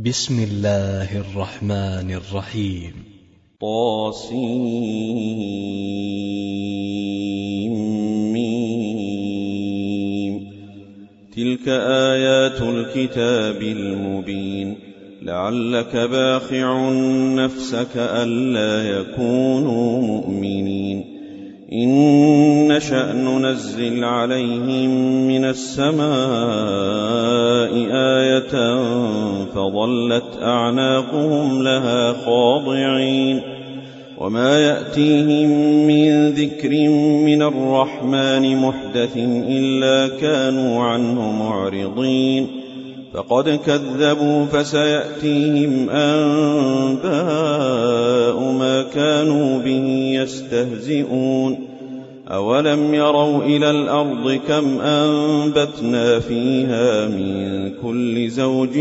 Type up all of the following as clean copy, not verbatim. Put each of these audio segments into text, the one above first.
بسم الله الرحمن الرحيم. طاسيم. تلك آيات الكتاب المبين. لعلك باخع نفسك ألا يكونوا مؤمنين. إن نشأ ننزل عليهم من السماء آية فظلت أعناقهم لها خاضعين وما يأتيهم من ذكر من الرحمن محدث إلا كانوا عنه معرضين. فقد كذبوا فسيأتيهم أنباء ما كانوا به يستهزئون. أولم يروا إلى الأرض كم أنبتنا فيها من كل زوج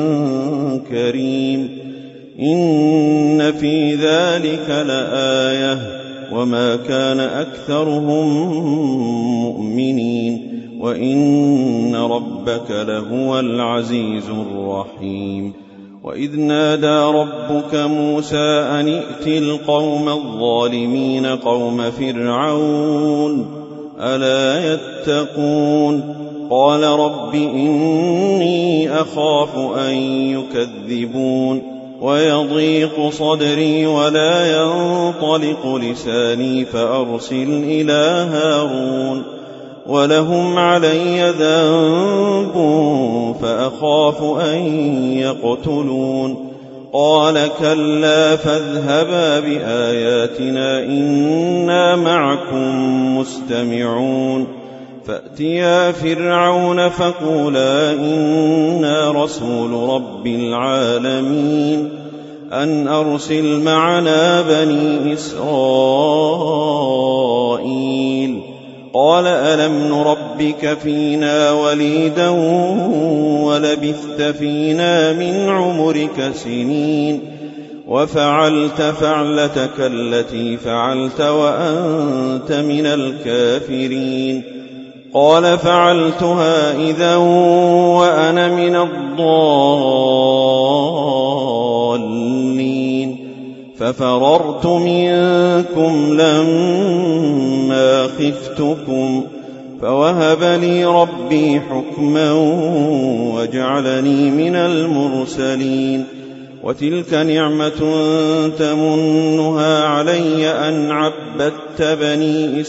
كريم. إن في ذلك لآية وما كان أكثرهم مؤمنين وإن ربك لهو العزيز الرحيم. وإذ نادى ربك موسى أن ائت القوم الظالمين قوم فرعون ألا يتقون. قال رب إني أخاف أن يكذبون ويضيق صدري ولا ينطلق لساني فأرسل إلى هارون ولهم علي ذنب فأخاف أن يقتلون. قال كلا فاذهبا بآياتنا إنا معكم مستمعون. فأتيا فرعون فقولا إنا رسول رب العالمين أن أرسل معنا بني إسرائيل. قال ألم نربك فينا وليدا ولبثت فينا من عمرك سنين وفعلت فعلتك التي فعلت وأنت من الكافرين. قال فعلتها إذا وأنا من الضالين. ففررت منكم لما خفتكم فوهب لي ربي حكما وجعلني من المرسلين. وتلك نعمة تمنها علي أن عبدت بني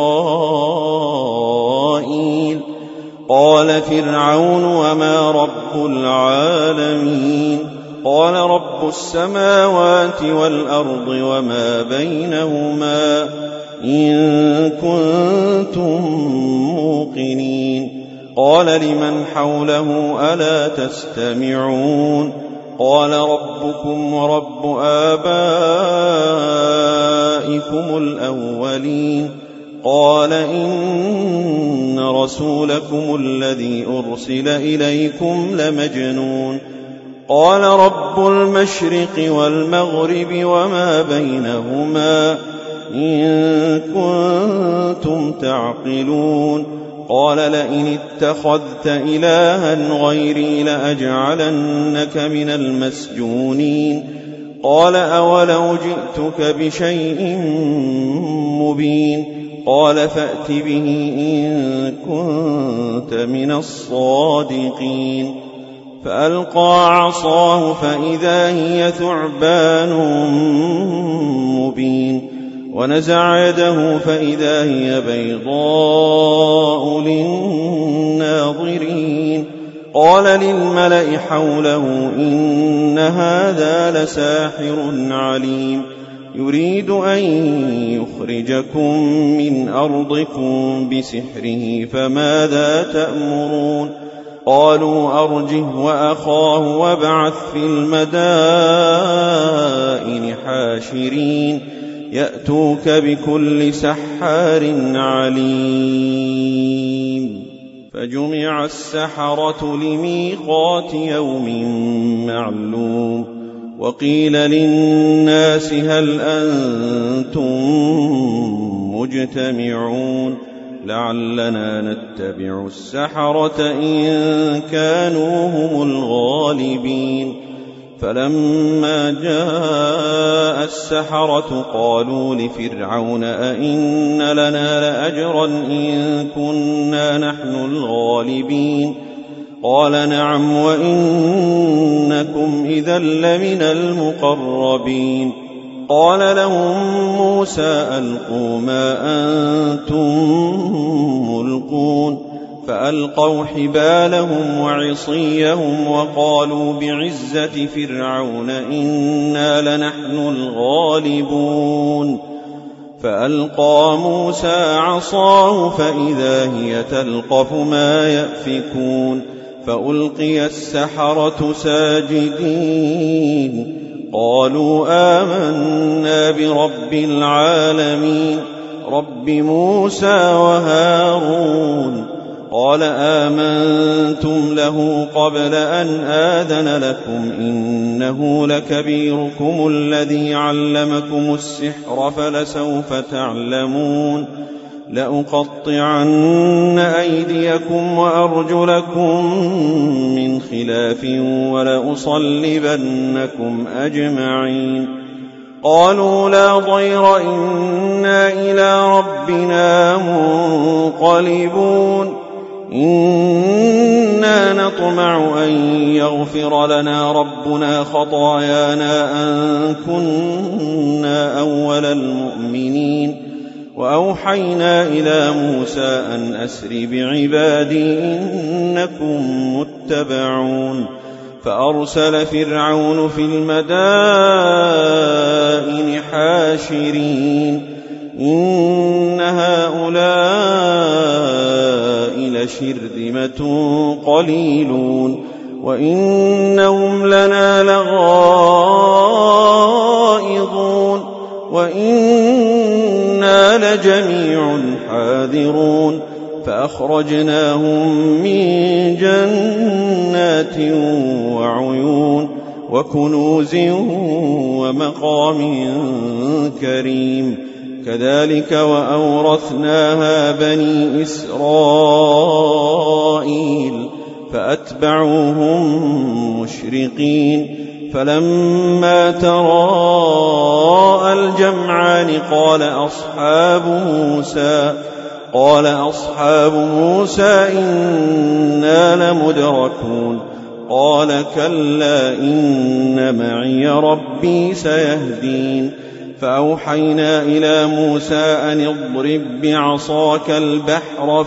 إسرائيل. قال فرعون وما رب العالمين. قال رب السماوات والأرض وما بينهما إن كنتم موقنين. قال لمن حوله ألا تستمعون. قال ربكم ورب آبائكم الأولين. قال إن رسولكم الذي أرسل إليكم لمجنون. قال رب المشرق والمغرب وما بينهما إن كنتم تعقلون. قال لئن اتخذت إلها غيري لأجعلنك من المسجونين. قال أولو جئتك بشيء مبين. قال فأت به إن كنت من الصادقين. فألقى عصاه فإذا هي ثعبان مبين. ونزع يده فإذا هي بيضاء للناظرين. قال للملأ حوله إن هذا لساحر عليم يريد أن يخرجكم من أرضكم بسحره فماذا تأمرون. قالوا أرجه وأخاه وابعث في المدائن حاشرين يأتوك بكل سحار عليم. فجمع السحرة لميقات يوم معلوم. وقيل للناس هل أنتم مجتمعون لعلنا نتبع السحرة إن كانوا هم الغالبين. فلما جاء السحرة قالوا لفرعون أئن لنا لأجرا إن كنا نحن الغالبين قال نعم وإنكم إذا لمن المقربين قال لهم موسى ألقوا ما أنتم ملقون فألقوا حبالهم وعصيهم وقالوا بعزة فرعون إنا لنحن الغالبون فألقى موسى عصاه فإذا هي تلقف ما يأفكون فألقي السحرة ساجدين قالوا آمنا برب العالمين رب موسى وهارون قال آمنتم له قبل أن آذن لكم إنه لكبيركم الذي علمكم السحر فلسوف تعلمون لأقطعن أيديكم وأرجلكم من خلاف ولأصلبنكم أجمعين قالوا لا ضير إنا إلى ربنا منقلبون إنا نطمع أن يغفر لنا ربنا خطايانا أن كنا أول المؤمنين وأوحينا إلى موسى أن أسر بعبادي إنكم متبعون فأرسل فرعون في المدائن حاشرين إن هؤلاء لشرذمة قليلون وإنهم لنا لغائظون وإنا لجميع حاذرون فأخرجناهم من جنات وعيون وكنوز ومقام كريم كذلك وأورثناها بني إسرائيل فأتبعوهم مشرقين فلما تراءى الجمعان قال أصحاب موسى إنا لمدركون قال كلا إن معي ربي سيهدين فأوحينا إلى موسى أن اضرب بعصاك البحر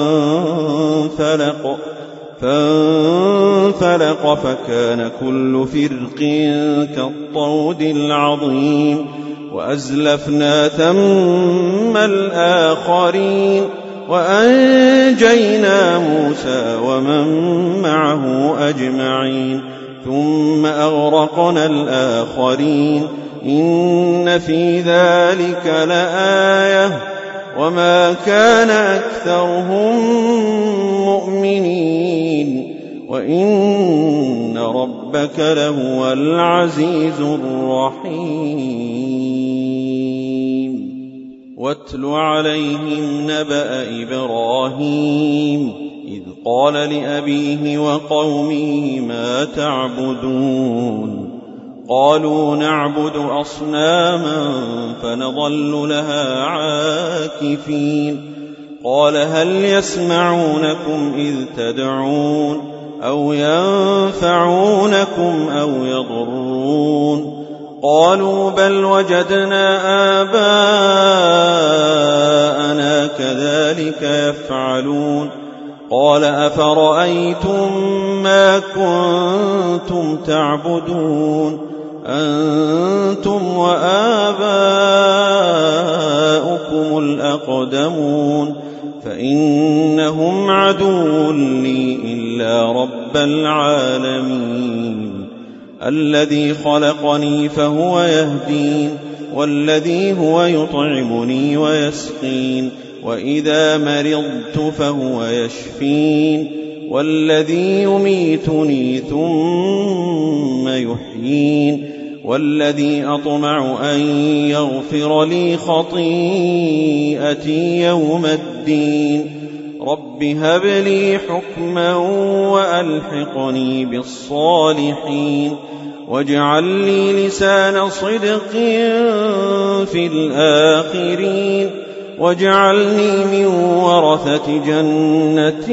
فانفلق فكان كل فرق كالطود العظيم وأزلفنا ثم الآخرين وأنجينا موسى ومن معه أجمعين ثم أغرقنا الآخرين إن في ذلك لآية وما كان أكثرهم مؤمنين وإن ربك لهو العزيز الرحيم واتل عليهم نبأ إبراهيم إذ قال لأبيه وقومه ما تعبدون قالوا نعبد أصناما فنظل لها عاكفين قال هل يسمعونكم إذ تدعون أو ينفعونكم أو يضرون قالوا بل وجدنا آباءنا كذلك يفعلون قال أفرأيتم ما كنتم تعبدون أنتم وآباؤكم الأقدمون فإنهم عدو لي إلا رب العالمين الذي خلقني فهو يهدين والذي هو يطعمني ويسقين وإذا مرضت فهو يشفين والذي يميتني ثم يحيين والذي أطمع أن يغفر لي خطيئتي يوم الدين رب هب لي حكما وألحقني بالصالحين واجعل لي لسان صدق في الآخرين واجعلني من ورثة جنة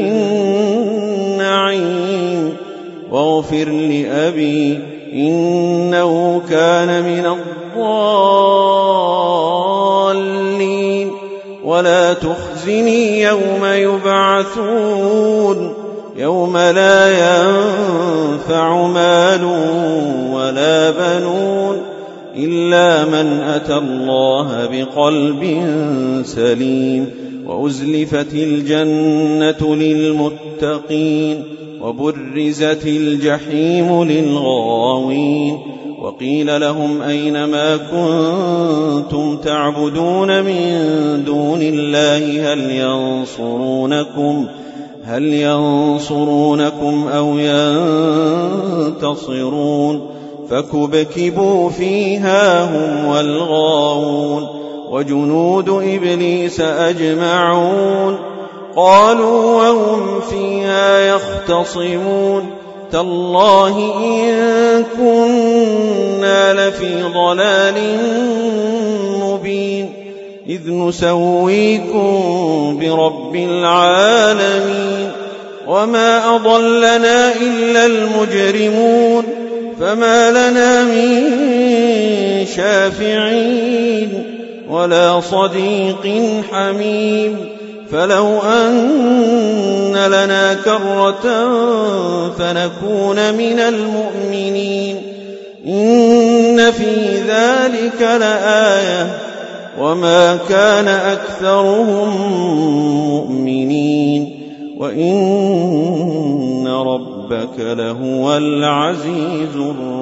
النعيم واغفر لأبي إنه كان من الضالين ولا تخزني يوم يبعثون يوم لا ينفع مال ولا بنون إلا من أتى الله بقلب سليم وأزلفت الجنة للمتقين وبرزت الجحيم للغاوين وقيل لهم أين ما كنتم تعبدون من دون الله هل ينصرونكم أو ينتصرون فكبكبوا فيها هم والغاوون وجنود إبليس أجمعون قالوا وهم فيها يختصمون تالله إن كنا لفي ضلال مبين إذ نسويكم برب العالمين وما أضلنا إلا المجرمون فما لنا من شافعين ولا صديق حميم فلو أن لنا كرة فنكون من المؤمنين إن في ذلك لآية وما كان أكثرهم مؤمنين وإن ربك لهو العزيز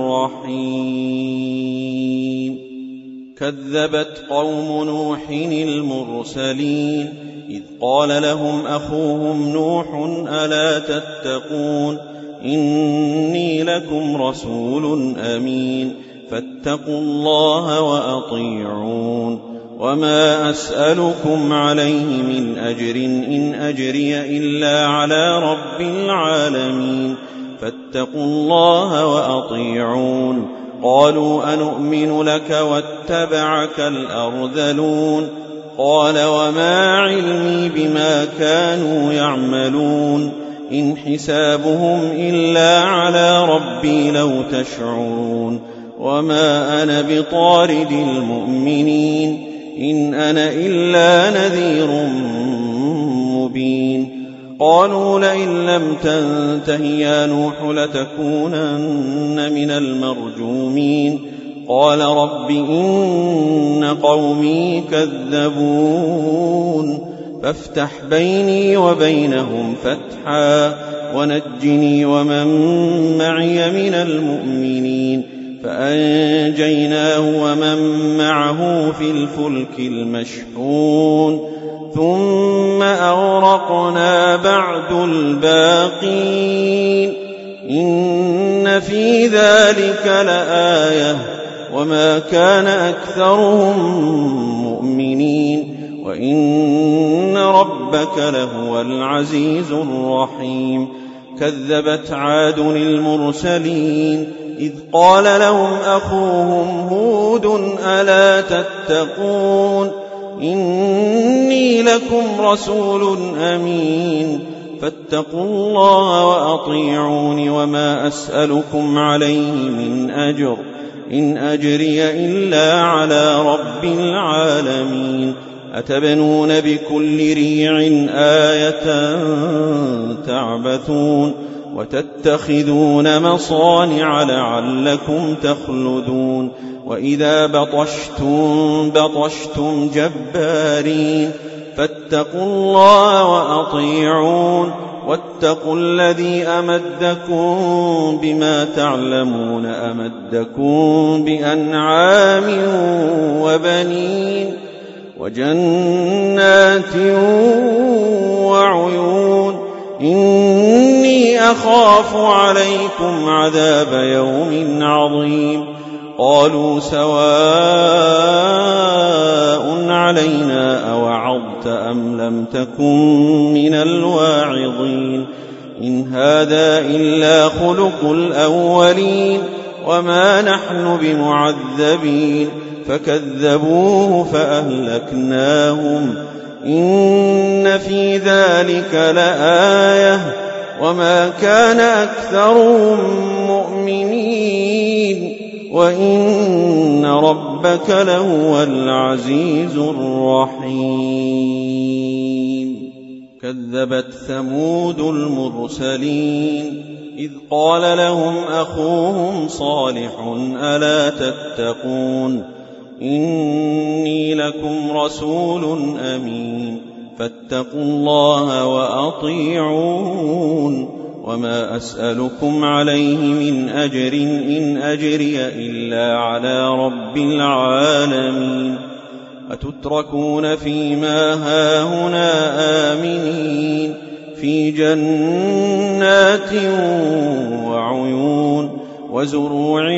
الرحيم كذبت قوم نوح المرسلين إذ قال لهم أخوهم نوح ألا تتقون إني لكم رسول أمين فاتقوا الله وأطيعون وما أسألكم عليه من أجر إن أجري إلا على رب العالمين فاتقوا الله وأطيعون قالوا أنؤمن لك واتبعك الأرذلون قال وما علمي بما كانوا يعملون إن حسابهم إلا على ربي لو تشعرون وما أنا بطارد المؤمنين إن أنا إلا نذير مبين قالوا لئن لم تنته يا نوح لتكونن من المرجومين قال رب إن قومي كذبون فافتح بيني وبينهم فتحا ونجني ومن معي من المؤمنين فأنجيناه ومن معه في الفلك المشحون ثم أغرقنا بعد الباقين إن في ذلك لآية وما كان أكثرهم مؤمنين وإن ربك لهو العزيز الرحيم كذبت عاد المرسلين إذ قال لهم أخوهم هود ألا تتقون إني لكم رسول أمين فاتقوا الله وأطيعون وما أسألكم عليه من أجر إن أجري إلا على رب العالمين أتبنون بكل ريع آية تعبثون وتتخذون مصانع لعلكم تخلدون وإذا بطشتم جبارين فاتقوا الله وأطيعون واتقوا الذي أمدكم بما تعلمون أمدكم بأنعام وبنين وجنات وعيون إني أخاف عليكم عذاب يوم عظيم قالوا سواء علينا أوعظت أم لم تكن من الواعظين إن هذا إلا خلق الأولين وما نحن بمعذبين فكذبوه فأهلكناهم إن في ذلك لآية وما كان أكثرهم مؤمنين وإن ربك لهو العزيز الرحيم. كذبت ثمود المرسلين إذ قال لهم أخوهم صالح ألا تتقون إني لكم رسول أمين فاتقوا الله وأطيعون وما أسألكم عليه من أجر إن أجري إلا على رب العالمين أتتركون فيما هاهنا آمنين في جنات وعيون وزروع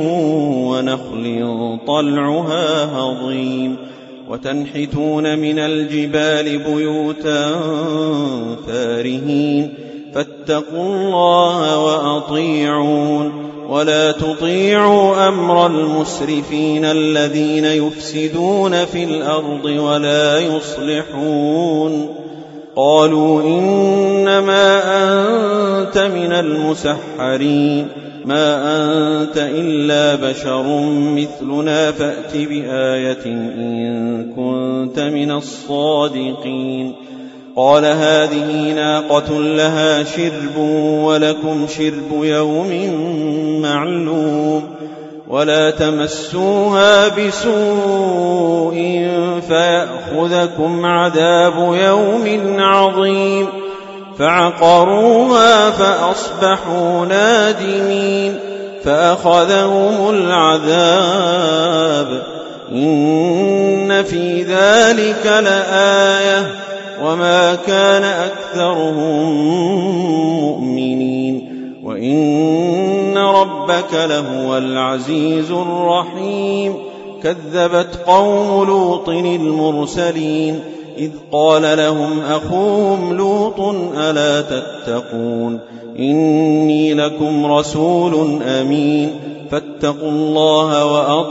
ونخل طلعها هضيم وتنحتون من الجبال بيوتا فارهين فاتقوا الله وأطيعون ولا تطيعوا أمر المسرفين الذين يفسدون في الأرض ولا يصلحون. قالوا إنما أنت من المسحرين ما أنت إلا بشر مثلنا فأت بآية إن كنت من الصادقين. قال هذه ناقة لها شرب ولكم شرب يوم معلوم ولا تمسوها بسوء فيأخذكم عذاب يوم عظيم. فعقروها فأصبحوا نادمين فأخذهم العذاب إن في ذلك لآية وما كان أكثرهم مؤمنين وإن ربك لهو العزيز الرحيم. كذبت قوم لوط المرسلين إذ قال لهم أخوهم لوط ألا تتقون إني لكم رسول أمين فاتقوا الله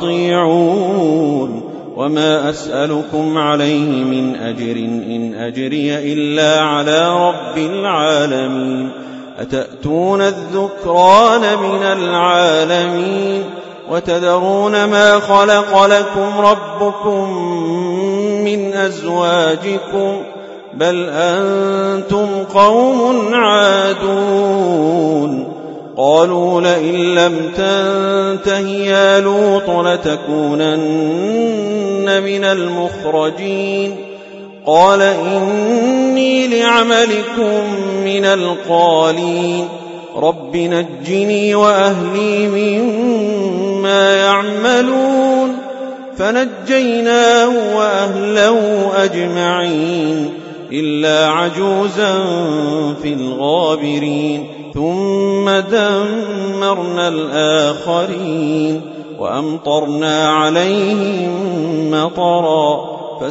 وأطيعون وما أسألكم عليه من أجر إن أجري إلا على رب العالمين أتأتون الذكران من العالمين وتذرون ما خلق لكم ربكم من أزواجكم بل أنتم قوم عادون. قالوا لئن لم تنته يا لوط لتكونن من المخرجين. قال إني لعملكم من القالين رب نجني وأهلي مما يعملون. فنجيناه وأهله أجمعين إلا عجوزا في الغابرين ثم دمرنا الآخرين وأمطرنا عليهم مطرا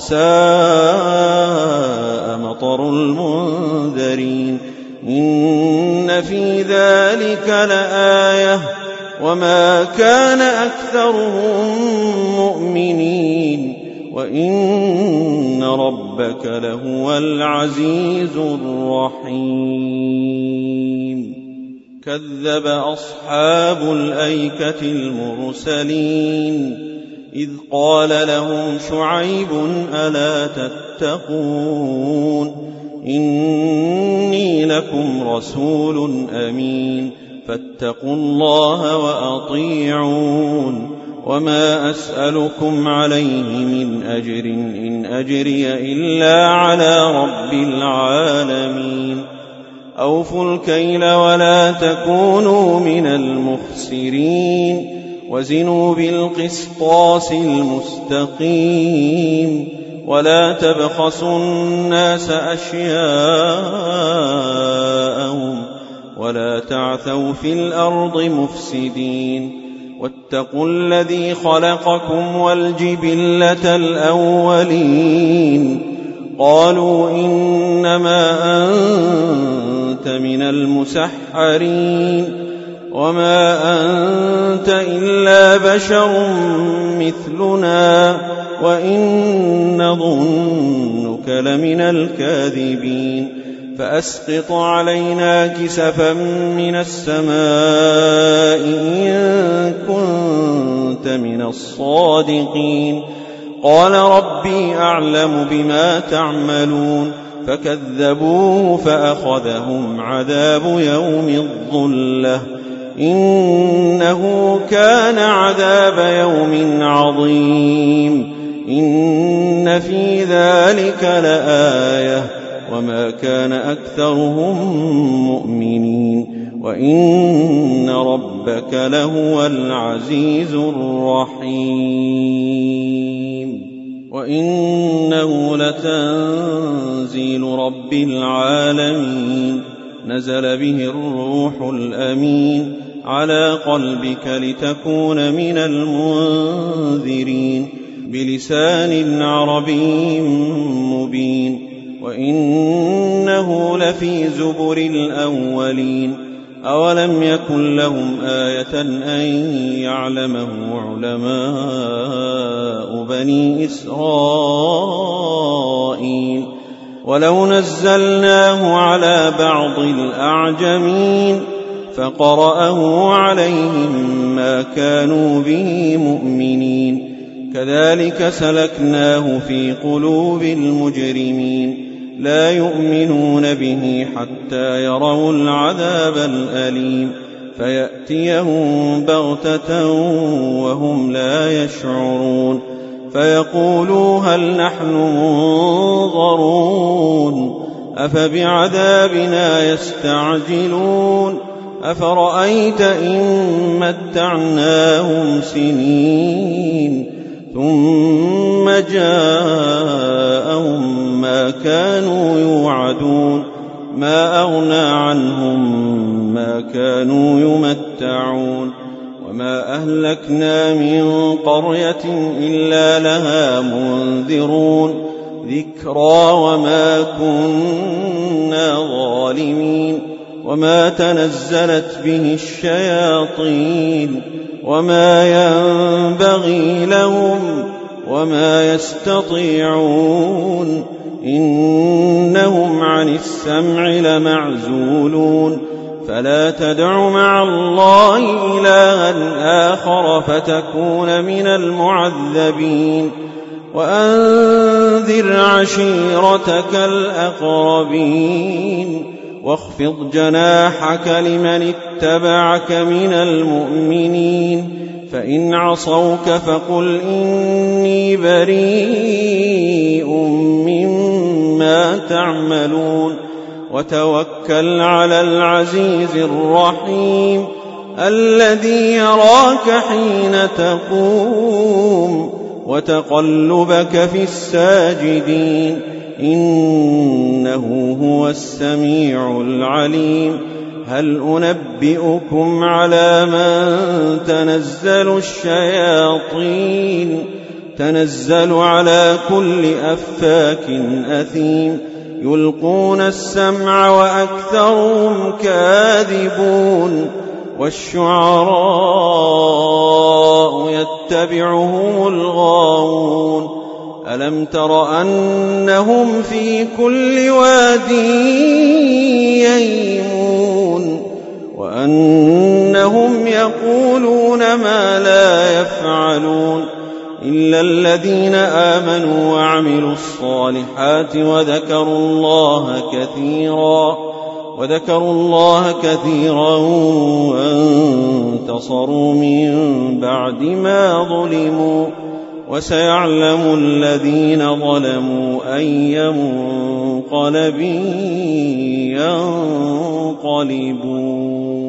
فساء مطر المنذرين. إن في ذلك لآية وما كان أكثرهم مؤمنين وإن ربك لهو العزيز الرحيم. كذب أصحاب الأيكة المرسلين إذ قال لهم شعيب ألا تتقون إني لكم رسول أمين فاتقوا الله وأطيعون وما أسألكم عليه من أجر إن أجري إلا على رب العالمين. أوفوا الكيل ولا تكونوا من المخسرين وزنوا بالقسطاس المستقيم ولا تبخسوا الناس أشياءهم ولا تعثوا في الأرض مفسدين واتقوا الذي خلقكم والجبلة الأولين. قالوا إنما أنت من المسحرين وما أنت إلا بشر مثلنا وإن نظنك لمن الكاذبين فأسقط علينا كسفا من السماء إن كنت من الصادقين قال ربي أعلم بما تعملون فكذبوه فأخذهم عذاب يوم الظلة إنه كان عذاب يوم عظيم إن في ذلك لآية وما كان أكثرهم مؤمنين وإن ربك لهو العزيز الرحيم وإنه لتنزيل رب العالمين نزل به الروح الأمين على قلبك لتكون من المنذرين بلسان عربي مبين وإنه لفي زبر الأولين أولم يكن لهم آية أن يعلمه علماء بني إسرائيل ولو نزلناه على بعض الأعجمين فقرأه عليهم ما كانوا به مؤمنين كذلك سلكناه في قلوب المجرمين لا يؤمنون به حتى يروا العذاب الأليم فيأتيهم بغتة وهم لا يشعرون فيقولوا هل نحن منظرون أفبعذابنا يستعجلون أفرأيت إن متعناهم سنين ثم جاءهم ما كانوا يوعدون ما أغنى عنهم ما كانوا يمتعون وما أهلكنا من قرية إلا لها منذرون ذكرى وما كنا ظالمين وما تنزلت به الشياطين وما ينبغي لهم وما يستطيعون إنهم عن السمع لمعزولون فلا تدع مع الله إلها آخر فتكون من المعذبين وأنذر عشيرتك الأقربين واخفض جناحك لمن اتبعك من المؤمنين فإن عصوك فقل إني بريء مما تعملون وتوكل على العزيز الرحيم الذي يراك حين تقوم وتقلبك في الساجدين إنه هو السميع العليم هل أنبئكم على من تنزل الشياطين تنزل على كل أفاك أثيم يلقون السمع وأكثرهم كاذبون والشعراء يتبعهم الغاوون ألم تر أنهم في كل واد يهيمون وأنهم يقولون ما لا يفعلون إلا الذين آمنوا وعملوا الصالحات وذكروا الله كثيرا وانتصروا من بعد ما ظلموا وسيعلم الذين ظلموا أي منقلب ينقلبون